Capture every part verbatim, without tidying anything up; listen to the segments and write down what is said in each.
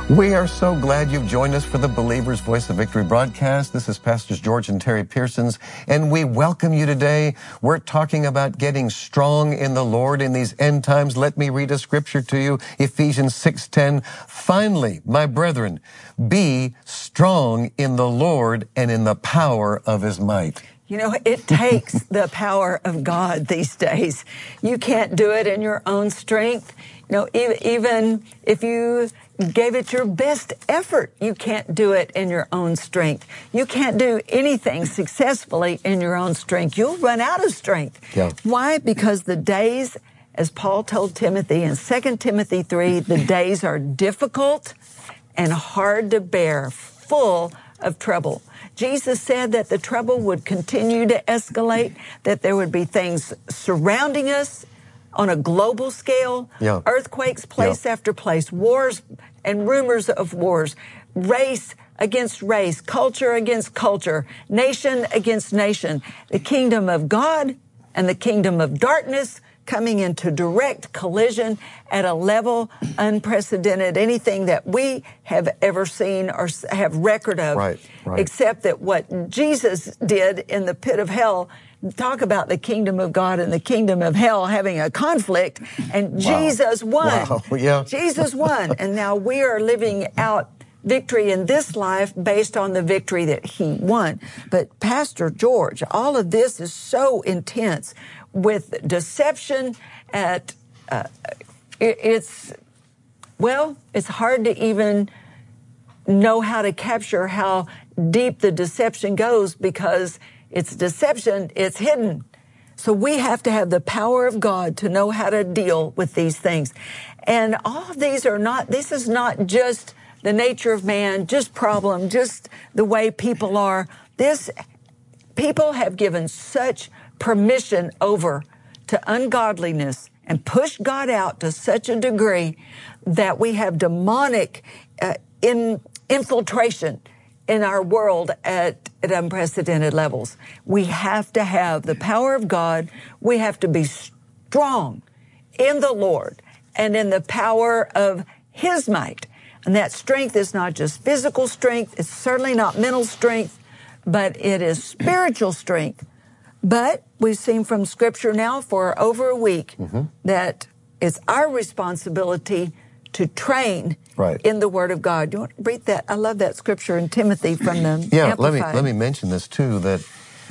We are so glad you've joined us for the Believer's Voice of Victory broadcast. This is Pastors George and Terry Pearsons, and we welcome you today. We're talking about getting strong in the Lord in these end times. Let me read a scripture to you, Ephesians six ten. Finally, my brethren, be strong in the Lord and in the power of his might. You know, it takes the power of God these days. You can't do it in your own strength. You know, even if you gave it your best effort, you can't do it in your own strength. You can't do anything successfully in your own strength. You'll run out of strength. Yeah. Why? Because the days, as Paul told Timothy in Second Timothy three, the days are difficult and hard to bear, full of trouble. Jesus said that the trouble would continue to escalate, that there would be things surrounding us on a global scale, yeah. earthquakes place yeah. after place, wars and rumors of wars, race against race, culture against culture, nation against nation, the kingdom of God and the kingdom of darkness coming into direct collision at a level unprecedented, anything that we have ever seen or have record of, right, right. except that what Jesus did in the pit of hell. Talk about the kingdom of God and the kingdom of hell having a conflict, and wow. Jesus won. Wow. Yeah. Jesus won, and now we are living out victory in this life based on the victory that he won. But Pastor George, all of this is so intense with deception at, uh, it, it's, well, it's hard to even know how to capture how deep the deception goes because it's deception, it's hidden. So we have to have the power of God to know how to deal with these things. And all of these are not, this is not just the nature of man, just problem, just the way people are. This, people have given such permission over to ungodliness and pushed God out to such a degree that we have demonic uh, in, infiltration in our world at, at unprecedented levels. We have to have the power of God. We have to be strong in the Lord and in the power of his might. And that strength is not just physical strength. It's certainly not mental strength, but it is spiritual strength. But we've seen from Scripture now for over a week mm-hmm. that it's our responsibility to train right. in the Word of God. Do you want to read that? I love that scripture in Timothy from the yeah. Amplified. Let me let me mention this too. That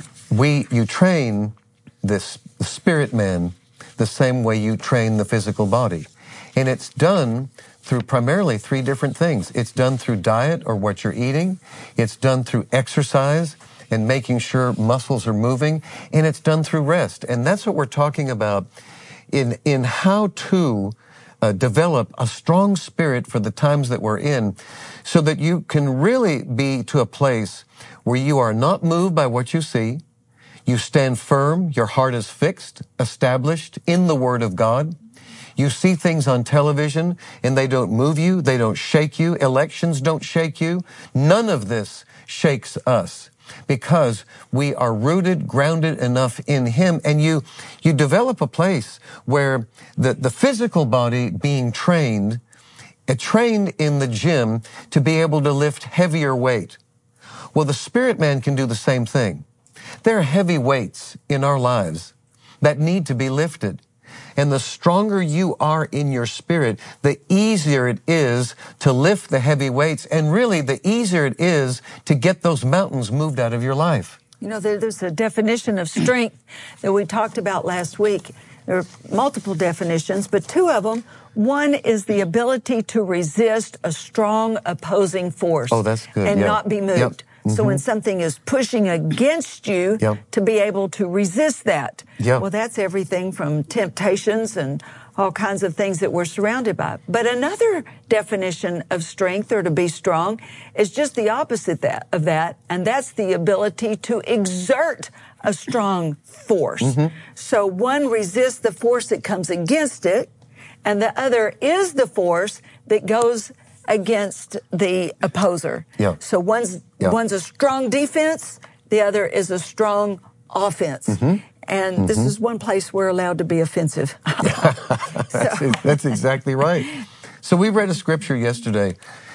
we you train this the spirit man the same way you train the physical body, and it's done through primarily three different things. It's done through diet or what you're eating. It's done through exercise and making sure muscles are moving, and it's done through rest. And that's what we're talking about in in how to. Uh, develop a strong spirit for the times that we're in so that you can really be to a place where you are not moved by what you see. You stand firm. Your heart is fixed, established in the Word of God. You see things on television and they don't move you. They don't shake you. Elections don't shake you. None of this shakes us because we are rooted, grounded enough in him. And you, you develop a place where the, the physical body being trained, uh, trained in the gym to be able to lift heavier weight. Well, the spirit man can do the same thing. There are heavy weights in our lives that need to be lifted. And the stronger you are in your spirit, the easier it is to lift the heavy weights. And really, the easier it is to get those mountains moved out of your life. You know, there's a definition of strength that we talked about last week. There are multiple definitions, but two of them. One is the ability to resist a strong opposing force. Oh, that's good. And yeah. not be moved. Yep. Mm-hmm. So when something is pushing against you, yep. to be able to resist that. Yep. Well, that's everything from temptations and all kinds of things that we're surrounded by. But another definition of strength, or to be strong, is just the opposite that, of that, and that's the ability to exert a strong force. Mm-hmm. So one resists the force that comes against it, and the other is the force that goes against the opposer. Yeah. So one's yeah. one's a strong defense, the other is a strong offense. Mm-hmm. And mm-hmm. this is one place we're allowed to be offensive. that's, that's exactly right. So we read a scripture yesterday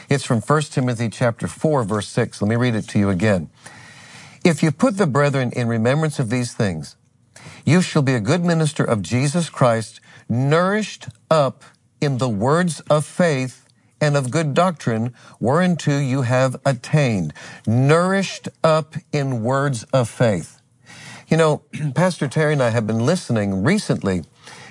It's from First Timothy chapter four, verse six. Let me read it to you again. If you put the brethren in remembrance of these things, you shall be a good minister of Jesus Christ, nourished up in the words of faith and of good doctrine, whereunto you have attained. Nourished up in words of faith. You know, Pastor Terry and I have been listening recently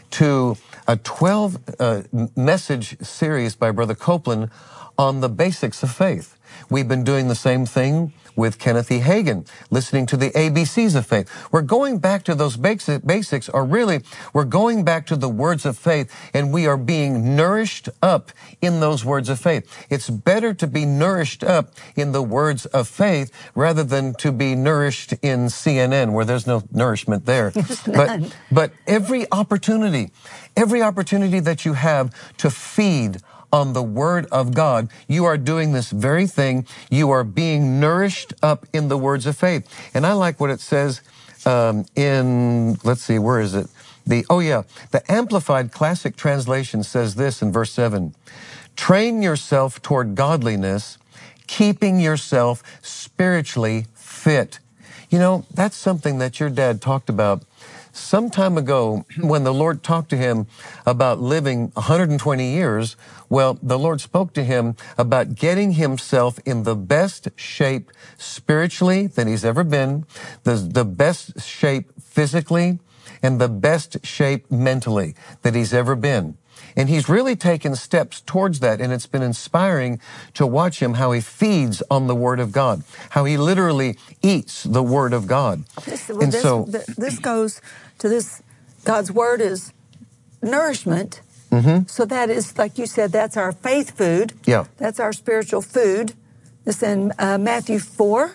to a twelve uh, message series by Brother Copeland on the basics of faith. We've been doing the same thing with Kenneth E. Hagin, listening to the A B Cs of faith. We're going back to those basic, basics, or really, we're going back to the words of faith, and we are being nourished up in those words of faith. It's better to be nourished up in the words of faith rather than to be nourished in C N N, where there's no nourishment there. but, but every opportunity, every opportunity that you have to feed on the Word of God, you are doing this very thing. You are being nourished up in the words of faith. And I like what it says um, in, let's see, where is it? The Oh yeah, the Amplified Classic Translation says this in verse seven. Train yourself toward godliness, keeping yourself spiritually fit. You know, that's something that your dad talked about some time ago when the Lord talked to him about living one hundred twenty years. Well, the Lord spoke to him about getting himself in the best shape spiritually that he's ever been, the, the best shape physically, and the best shape mentally that he's ever been. And he's really taken steps towards that, and it's been inspiring to watch him, how he feeds on the Word of God, how he literally eats the Word of God. This, well, and this, so this goes to this, God's Word is nourishment. Mm-hmm. So that is, like you said, that's our faith food. Yeah. That's our spiritual food. It's in uh, Matthew four.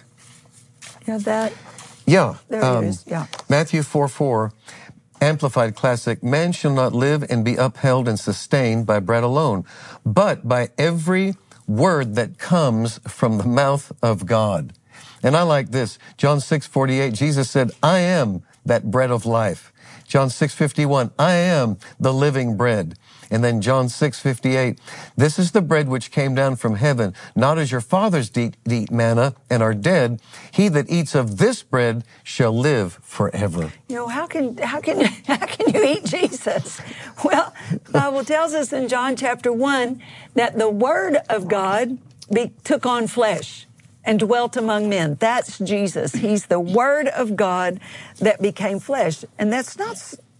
You have that? Yeah. There um, it is, yeah. Matthew four four. Amplified Classic, man shall not live and be upheld and sustained by bread alone, but by every word that comes from the mouth of God. And I like this. John six forty-eight, Jesus said, I am that bread of life. John six fifty-one, I am the living bread. And then John six fifty-eight, this is the bread which came down from heaven, not as your fathers eat, eat manna and are dead. He that eats of this bread shall live forever. You know, how can how can how can you eat Jesus? Well, the Bible tells us in John chapter one that the Word of God be, took on flesh and dwelt among men. That's Jesus. He's the Word of God that became flesh. And that's not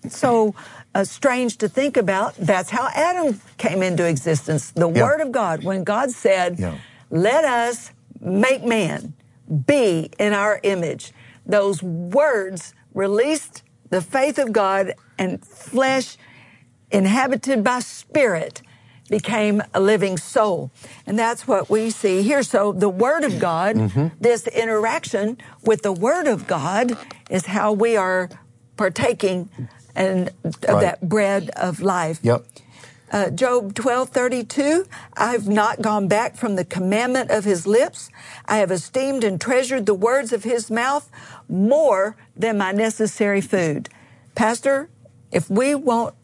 so uh, strange to think about. That's how Adam came into existence. The yeah. Word of God, when God said, yeah. let us make man, be in our image. Those words released the faith of God, and flesh inhabited by spirit became a living soul. And that's what we see here. So the Word of God, mm-hmm. this interaction with the Word of God is how we are partaking and of right. that bread of life. Yep. Uh, Job twelve thirty-two, I have not gone back from the commandment of his lips. I have esteemed and treasured the words of his mouth more than my necessary food. Pastor, if we won't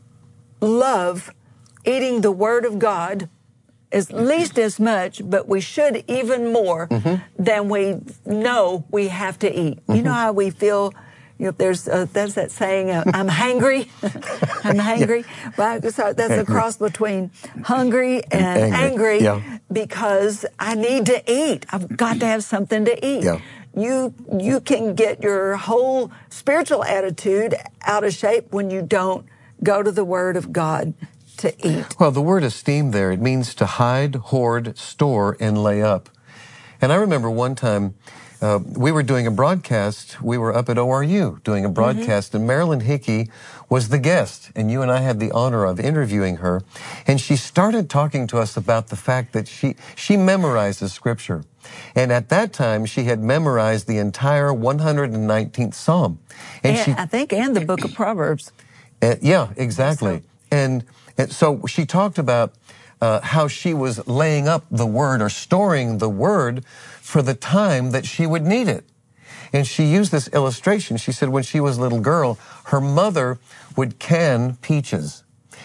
love eating the Word of God at least as much, but we should even more mm-hmm. than we know we have to eat. Mm-hmm. You know how we feel, you know, there's, uh, there's that saying, uh, I'm hangry. I'm hangry. Yeah. Well, so that's angry. A cross between hungry and, and angry, angry yeah. because I need to eat. I've got to have something to eat. Yeah. You, you can get your whole spiritual attitude out of shape when you don't go to the Word of God to eat. Well, the word esteem there, it means to hide, hoard, store, and lay up. And I remember one time, uh, we were doing a broadcast. We were up at O R U doing a broadcast, mm-hmm. and Marilyn Hickey was the guest, and you and I had the honor of interviewing her. And she started talking to us about the fact that she, she memorizes Scripture. And at that time, she had memorized the entire one hundred nineteenth Psalm. And, and she, I think, and the book of Proverbs. Uh, yeah, exactly. So. And, and so she talked about uh, how she was laying up the Word or storing the Word for the time that she would need it. And she used this illustration. She said when she was a little girl, her mother would can peaches.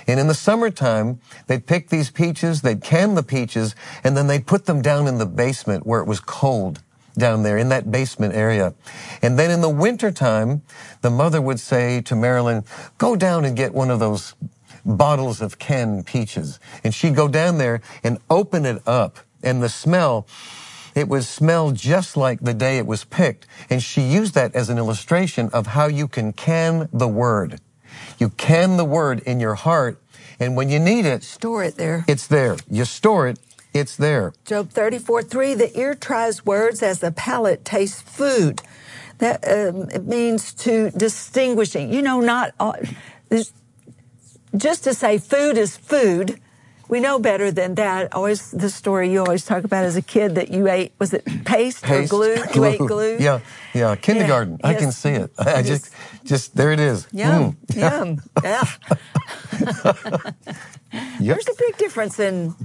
And in the summertime, they'd pick these peaches, they'd can the peaches, and then they'd put them down in the basement where it was cold down there in that basement area. And then in the wintertime, the mother would say to Marilyn, go down and get one of those bottles of canned peaches. And she'd go down there and open it up. And the smell, it would smell just like the day it was picked. And she used that as an illustration of how you can can the Word. You can the Word in your heart, and when you need it, store it there. It's there. You store it, it's there. Job thirty-four three, the ear tries words as the palate tastes food. That um, it means to distinguishing. You know, not all, just to say food is food. We know better than that. Always the story you always talk about as a kid that you ate, was it paste, paste or glue? glue? You ate glue? Yeah, yeah, kindergarten. Yeah, I yes. can see it. I just, just, there it is. Yum, mm. yum, yeah. Yep. There's a big difference in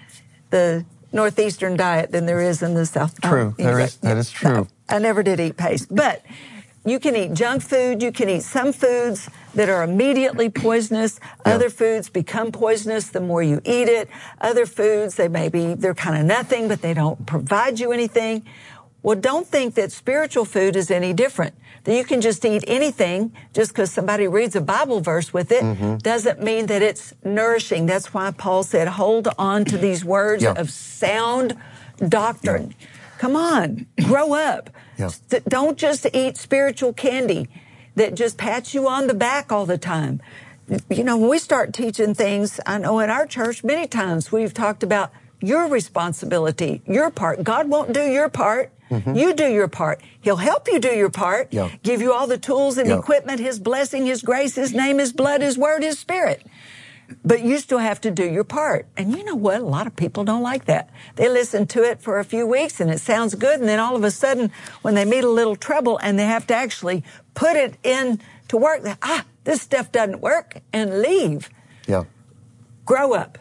the Northeastern diet than there is in the South. True, oh, there is, that is true. No, I never did eat paste, but you can eat junk food. You can eat some foods that are immediately poisonous. Yeah. Other foods become poisonous the more you eat it. Other foods, they may be, they're kind of nothing, but they don't provide you anything. Well, don't think that spiritual food is any different. That you can just eat anything just because somebody reads a Bible verse with it mm-hmm. doesn't mean that it's nourishing. That's why Paul said, hold on to these words yeah. of sound doctrine. Yeah. Come on, grow up. Yeah. Don't just eat spiritual candy that just pats you on the back all the time. You know, when we start teaching things, I know in our church many times we've talked about your responsibility, your part. God won't do your part. Mm-hmm. You do your part. He'll help you do your part, yeah. give you all the tools and yeah. equipment, His blessing, His grace, His name, His blood, His word, His spirit. But you still have to do your part. And you know what? A lot of people don't like that. They listen to it for a few weeks and it sounds good. And then all of a sudden, when they meet a little trouble and they have to actually put it in to work, they, ah, this stuff doesn't work, and leave. Yeah. Grow up.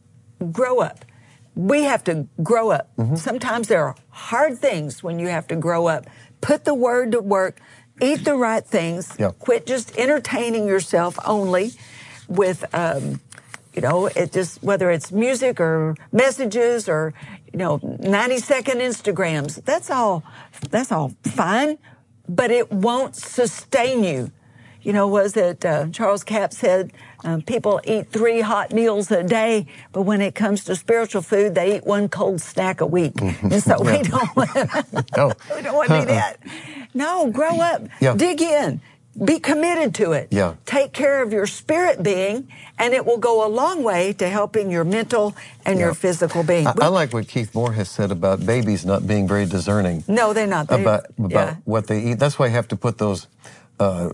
Grow up. We have to grow up. Mm-hmm. Sometimes there are hard things when you have to grow up. Put the word to work. Eat the right things. Yeah. Quit just entertaining yourself only with, um, you know, it just, whether it's music or messages or, you know, ninety second Instagrams, that's all, that's all fine, but it won't sustain you. You know, was it, uh, Charles Capp said, um, people eat three hot meals a day, but when it comes to spiritual food, they eat one cold snack a week. Mm-hmm. And so yeah. we don't, no. we don't want to do that. No, grow up, yeah. dig in. Be committed to it. Yeah. Take care of your spirit being, and it will go a long way to helping your mental and yeah. your physical being. I, I like what Keith Moore has said about babies not being very discerning. No, they're not. They're, about about yeah. what they eat. That's why you have to put those uh,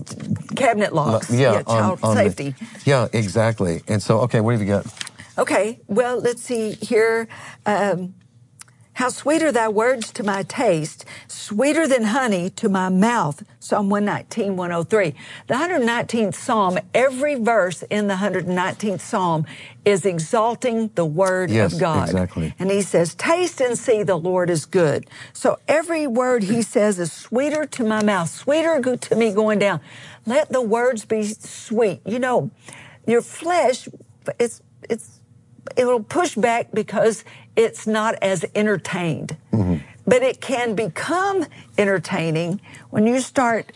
cabinet locks. Yeah, yeah child on, on safety. The, yeah, exactly. And so, okay, what have you got? Okay, well, let's see here. Um, How sweet are thy words to my taste, sweeter than honey to my mouth. Psalm one nineteen, one oh three. The one hundred nineteenth Psalm, every verse in the one hundred nineteenth Psalm is exalting the word yes, of God. Exactly. And he says, taste and see the Lord is good. So every word he says is sweeter to my mouth, sweeter to me going down. Let the words be sweet. You know, your flesh, it's, it's, it'll push back because it's not as entertained. Mm-hmm. But it can become entertaining when you start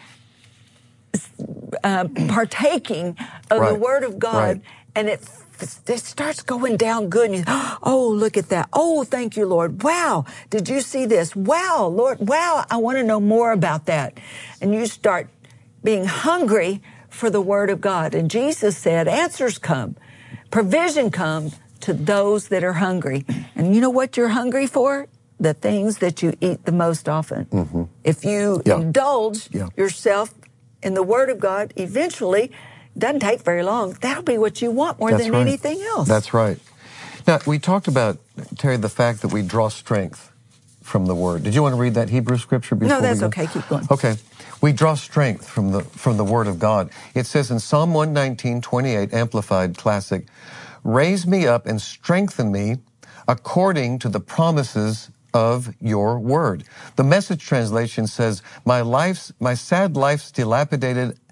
uh, partaking of right. the Word of God, right. and it, it starts going down good. And you, oh, look at that. Oh, thank you, Lord. Wow, did you see this? Wow, Lord, wow, I want to know more about that. And you start being hungry for the Word of God. And Jesus said, answers come, provision comes to those that are hungry. And you know what you're hungry for? The things that you eat the most often. Mm-hmm. If you yeah. indulge yeah. yourself in the Word of God, eventually, doesn't take very long, that'll be what you want more That's than right. anything else. That's right. Now, we talked about, Terry, the fact that we draw strength from the Word. Did you want to read that Hebrew scripture before No, that's we go? okay. Keep going. Okay. We draw strength from the from the Word of God. It says in Psalm one nineteen, twenty-eight, Amplified Classic, raise me up and strengthen me according to the promises of your word. The Message translation says, my life's, my sad life's dilapidated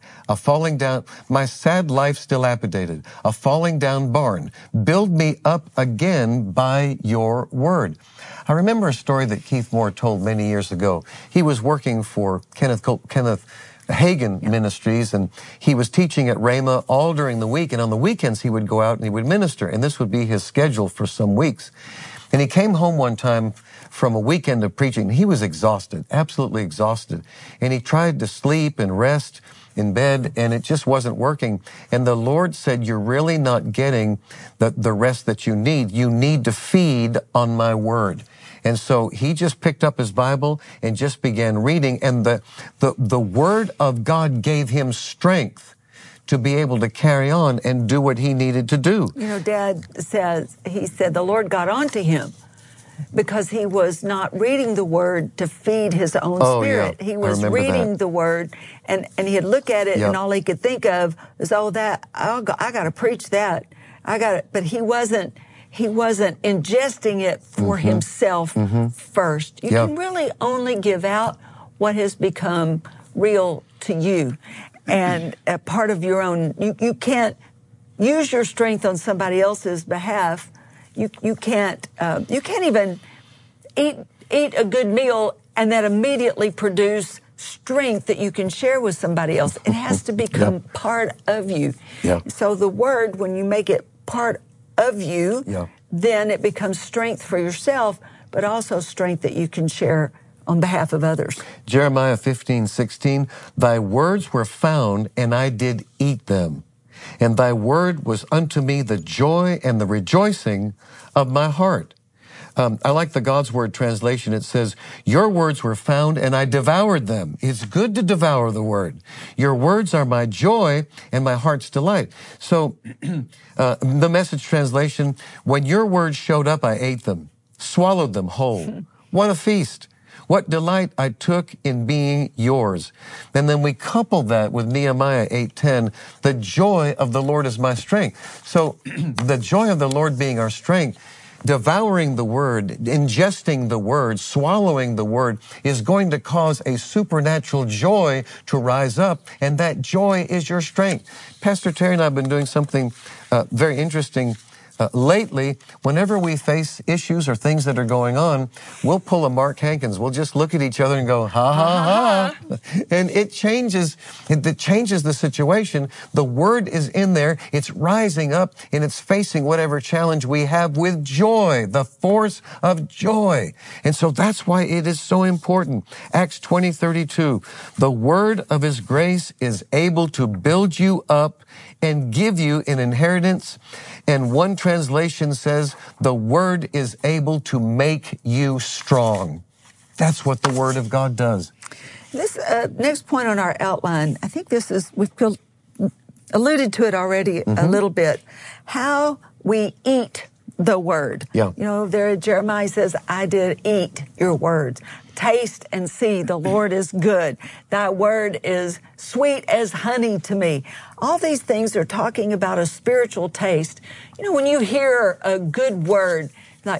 a falling down, my sad life dilapidated, a falling down barn. Build me up again by your word. I remember a story that Keith Moore told many years ago. He was working for Kenneth Col- Kenneth Hagin yeah. Ministries, and he was teaching at Rhema all during the week, and on the weekends he would go out and he would minister, and this would be his schedule for some weeks. And he came home one time from a weekend of preaching. He was exhausted, absolutely exhausted, and he tried to sleep and rest in bed, and it just wasn't working. And the Lord said, you're really not getting the, the rest that you need. You need to feed on my word. And so he just picked up his Bible and just began reading, and the, the, the word of God gave him strength to be able to carry on and do what he needed to do. You know, Dad says, he said the Lord got onto him because he was not reading the word to feed his own oh, spirit. Yeah. He was reading that. the word, and, and he'd look at it, yep. and all he could think of is, oh, that, I'll go, I got to preach that. I got to, but he wasn't, he wasn't ingesting it for mm-hmm. himself mm-hmm. first. You yep. can really only give out what has become real to you. And a part of your own, you, you can't use your strength on somebody else's behalf. You you can't uh, you can't even eat eat a good meal and that immediately produce strength that you can share with somebody else. It has to become yep. part of you. Yep. So the word, when you make it part of you, yep. then it becomes strength for yourself, but also strength that you can share on behalf of others. Jeremiah fifteen sixteen, thy words were found, and I did eat them. And thy word was unto me the joy and the rejoicing of my heart. Um, I like the God's Word translation. It says, your words were found, and I devoured them. It's good to devour the Word. Your words are my joy and my heart's delight. So uh, the Message translation, when your words showed up, I ate them, swallowed them whole. What a feast. What delight I took in being yours. And then we couple that with Nehemiah eight ten, the joy of the Lord is my strength. So the joy of the Lord being our strength, devouring the word, ingesting the word, swallowing the word is going to cause a supernatural joy to rise up, and that joy is your strength. Pastor Terry and I have been doing something uh, very interesting Uh, lately, whenever we face issues or things that are going on, we'll pull a Mark Hankins. We'll just look at each other and go, ha, ha, ha. And it changes, it, it changes the situation. The word is in there. It's rising up and it's facing whatever challenge we have with joy, the force of joy. And so that's why it is so important. Acts twenty thirty-two, the word of his grace is able to build you up and give you an inheritance. And one translation says, the word is able to make you strong. That's what the word of God does. This uh, next point on our outline, I think this is, we've alluded to it already mm-hmm. a little bit, how we eat the word. Yeah. You know, there Jeremiah says, I did eat your words. Taste and see the Lord is good. Thy word is sweet as honey to me. All these things are talking about a spiritual taste. You know, when you hear a good word, like,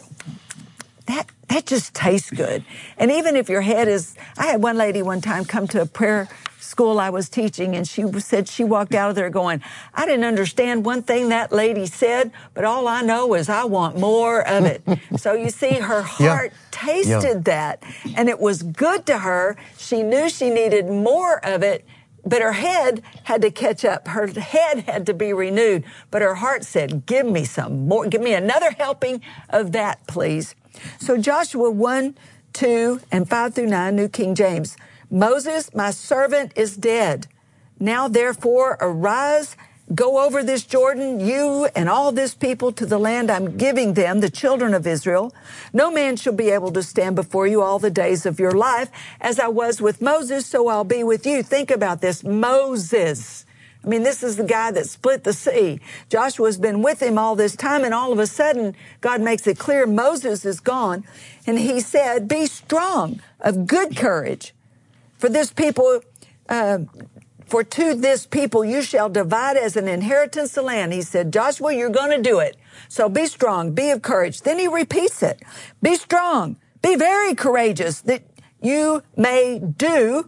that that just tastes good. And even if your head is, I had one lady one time come to a prayer school I was teaching, and she said she walked out of there going, I didn't understand one thing that lady said, but all I know is I want more of it. So you see, her heart yeah. tasted yeah. that, and it was good to her. She knew she needed more of it, but her head had to catch up. Her head had to be renewed, but her heart said, give me some more. Give me another helping of that, please. So Joshua one, two, and five through nine, New King James. Moses, my servant, is dead. Now, therefore, arise, go over this Jordan, you and all this people, to the land I'm giving them, the children of Israel. No man shall be able to stand before you all the days of your life. As I was with Moses, so I'll be with you. Think about this. Moses. I mean, this is the guy that split the sea. Joshua's been with him all this time, and all of a sudden, God makes it clear Moses is gone. And he said, be strong, of good courage. For this people, uh, for to this people you shall divide as an inheritance the land. He said, Joshua, you're going to do it. So be strong, be of courage. Then he repeats it. Be strong, be very courageous, that you may do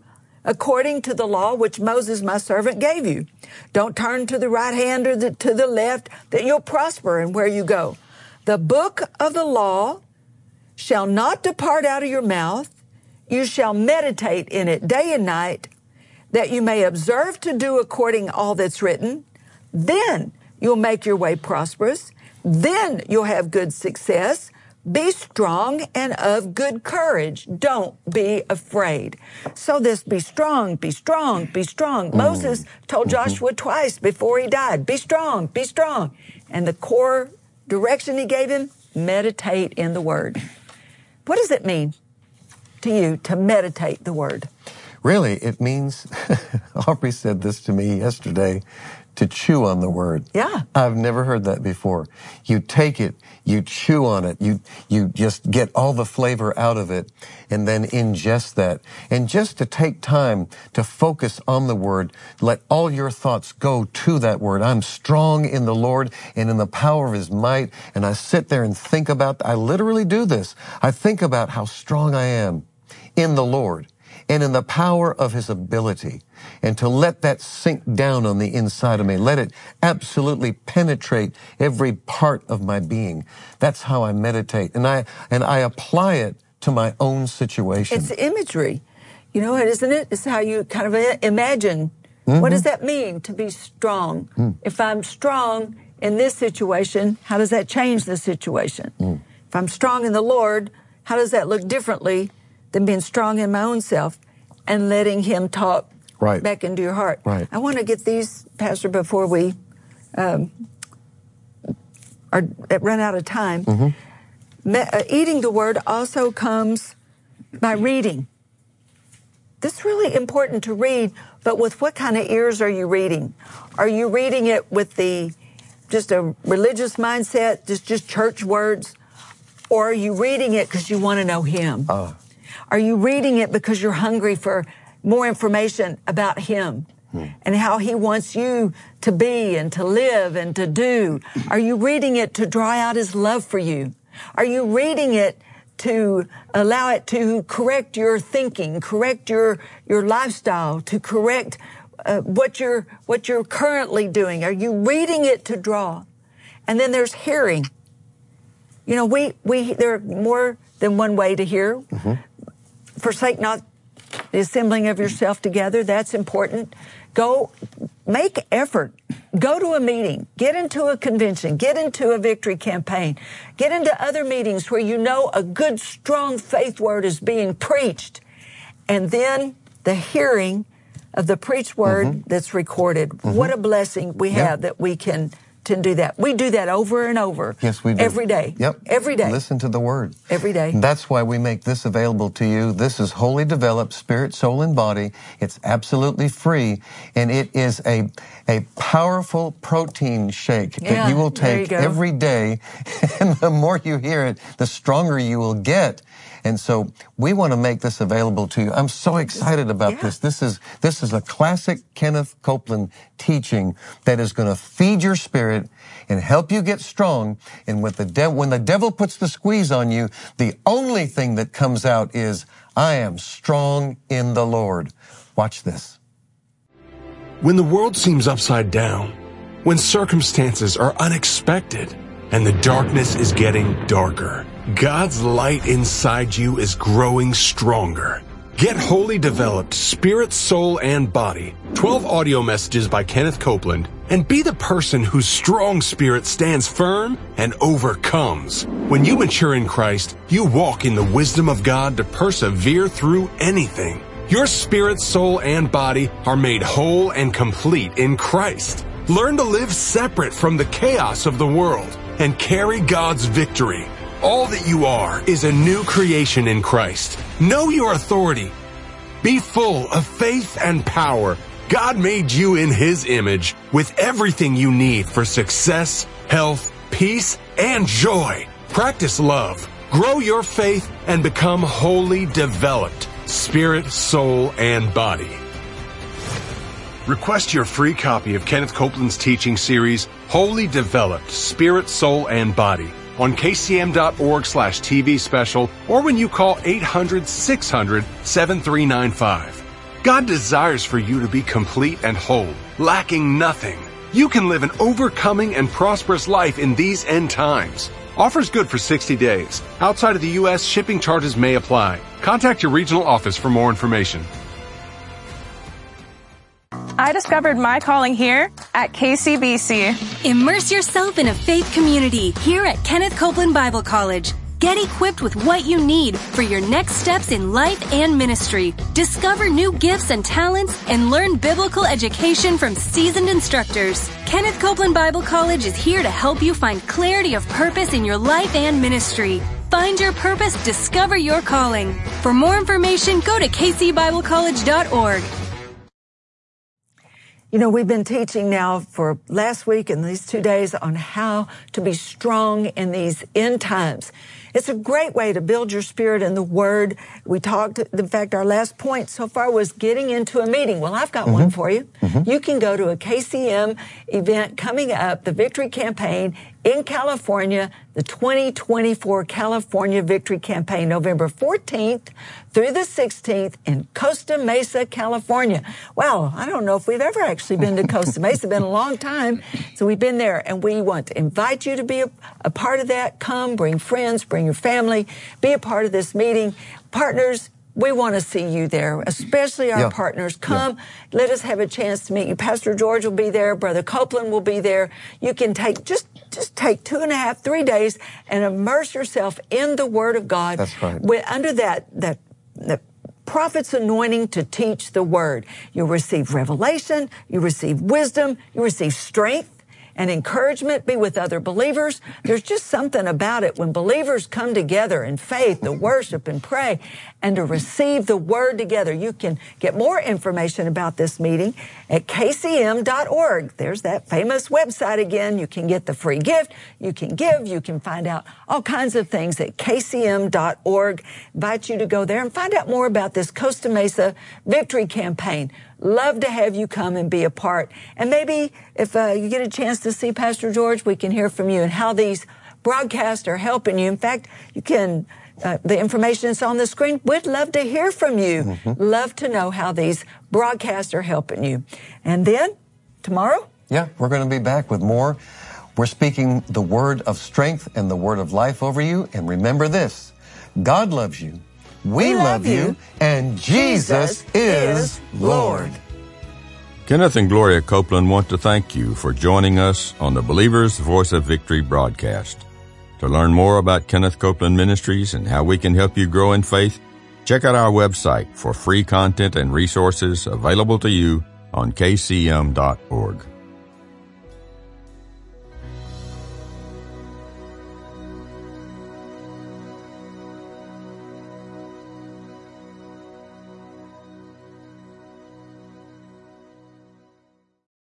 according to the law which Moses my servant gave you. Don't turn to the right hand or the, to the left, that you'll prosper in where you go. The book of the law shall not depart out of your mouth. You shall meditate in it day and night, that you may observe to do according all that's written. Then you'll make your way prosperous. Then you'll have good success. Be strong and of good courage. Don't be afraid. So this be strong, be strong, be strong. Mm. Moses told Joshua mm-hmm. twice before he died, be strong, be strong. And the core direction he gave him, meditate in the Word. What does it mean to you to meditate the Word? Really, it means, Aubrey said this to me yesterday, to chew on the Word. Yeah. I've never heard that before. You take it, you chew on it, you, you just get all the flavor out of it and then ingest that. And just to take time to focus on the Word, let all your thoughts go to that Word. I'm strong in the Lord and in the power of His might. And I sit there and think about, I literally do this. I think about how strong I am in the Lord and in the power of His ability, and to let that sink down on the inside of me. Let it absolutely penetrate every part of my being. That's how I meditate. And I, and I apply it to my own situation. It's imagery. You know, isn't it? It's how you kind of imagine. Mm-hmm. What does that mean to be strong? Mm. If I'm strong in this situation, how does that change the situation? Mm. If I'm strong in the Lord, how does that look differently than being strong in my own self and letting Him talk right back into your heart? Right. I want to get these, Pastor, before we um, are run out of time. Mm-hmm. Me- uh, eating the Word also comes by reading. This is really important to read, but with what kind of ears are you reading? Are you reading it with the just a religious mindset, just just church words, or are you reading it because you want to know Him? Uh. Are you reading it because you're hungry for more information about Him hmm. and how He wants you to be and to live and to do? Are you reading it to draw out His love for you? Are you reading it to allow it to correct your thinking, correct your your lifestyle, to correct uh, what you're what you're currently doing? Are you reading it to draw? And then there's hearing. You know, we we there are more than one way to hear. Mm-hmm. Forsake not the assembling of yourself together. That's important. Go make effort. Go to a meeting. Get into a convention. Get into a victory campaign. Get into other meetings where you know a good, strong faith word is being preached. And then the hearing of the preached word mm-hmm. that's recorded. Mm-hmm. What a blessing we have yeah. that we can to do that. We do that over and over. Yes, we do. Every day. Yep. Every day. Listen to the Word. Every day. And that's why we make this available to you. This is Wholly Developed Spirit, Soul, and Body. It's absolutely free, and it is a a powerful protein shake yeah, that you will take you every day. And the more you hear it, the stronger you will get. And so we want to make this available to you. I'm so excited about yeah. this. This is this is a classic Kenneth Copeland teaching that is going to feed your spirit and help you get strong. And with the de- when the devil puts the squeeze on you, the only thing that comes out is, I am strong in the Lord. Watch this. When the world seems upside down, when circumstances are unexpected, and the darkness is getting darker, God's light inside you is growing stronger. Get Wholly Developed Spirit, Soul, and Body, twelve audio messages by Kenneth Copeland, and be the person whose strong spirit stands firm and overcomes. When you mature in Christ, you walk in the wisdom of God to persevere through anything. Your spirit, soul, and body are made whole and complete in Christ. Learn to live separate from the chaos of the world and carry God's victory. All that you are is a new creation in Christ. Know your authority. Be full of faith and power. God made you in His image with everything you need for success, health, peace, and joy. Practice love, grow your faith, and become wholly developed, spirit, soul, and body. Request your free copy of Kenneth Copeland's teaching series, Wholly Developed, Spirit, Soul, and Body, on kcm.org slash TV special, or when you call eight hundred, six hundred, seven three nine five. God desires for you to be complete and whole, lacking nothing. You can live an overcoming and prosperous life in these end times. Offers good for sixty days. Outside of the U S, shipping charges may apply. Contact your regional office for more information. I discovered my calling here at K C B C. Immerse yourself in a faith community here at Kenneth Copeland Bible College. Get equipped with what you need for your next steps in life and ministry. Discover new gifts and talents and learn biblical education from seasoned instructors. Kenneth Copeland Bible College is here to help you find clarity of purpose in your life and ministry. Find your purpose, discover your calling. For more information, go to k c bible college dot org. You know, we've been teaching now for last week and these two days on how to be strong in these end times. It's a great way to build your spirit in the Word. We talked, in fact, our last point so far was getting into a meeting. Well, I've got mm-hmm. one for you. Mm-hmm. You can go to a K C M event coming up, the Victory Campaign in California, the twenty twenty-four California Victory Campaign, November fourteenth through the sixteenth in Costa Mesa, California. Well, I don't know if we've ever actually been to Costa Mesa. It's been a long time. So we've been there, and we want to invite you to be a, a part of that. Come, bring friends, bring your family, be a part of this meeting. Partners, we want to see you there, especially our yeah. partners. Come, yeah. let us have a chance to meet you. Pastor George will be there. Brother Copeland will be there. You can take, just, just take two and a half, three days and immerse yourself in the Word of God. That's right. With, under that, that, that prophet's anointing to teach the Word. You'll receive revelation. You receive wisdom. You receive strength and encouragement. Be with other believers. There's just something about it when believers come together in faith to worship and pray and to receive the Word together. You can get more information about this meeting at k c m dot org. There's that famous website again. You can get the free gift. You can give. You can find out all kinds of things at k c m dot org. Invite you to go there and find out more about this Costa Mesa Victory Campaign. Love to have you come and be a part. And maybe if uh, you get a chance to see Pastor George, we can hear from you and how these broadcasts are helping you. In fact, you can, uh, the information is on the screen. We'd love to hear from you. Mm-hmm. Love to know how these broadcasts are helping you. And then tomorrow? Yeah, we're going to be back with more. We're speaking the word of strength and the word of life over you. And remember this, God loves you. We, we love, love you, you, and Jesus, Jesus is Lord. Kenneth and Gloria Copeland want to thank you for joining us on the Believer's Voice of Victory broadcast. To learn more about Kenneth Copeland Ministries and how we can help you grow in faith, check out our website for free content and resources available to you on k c m dot org.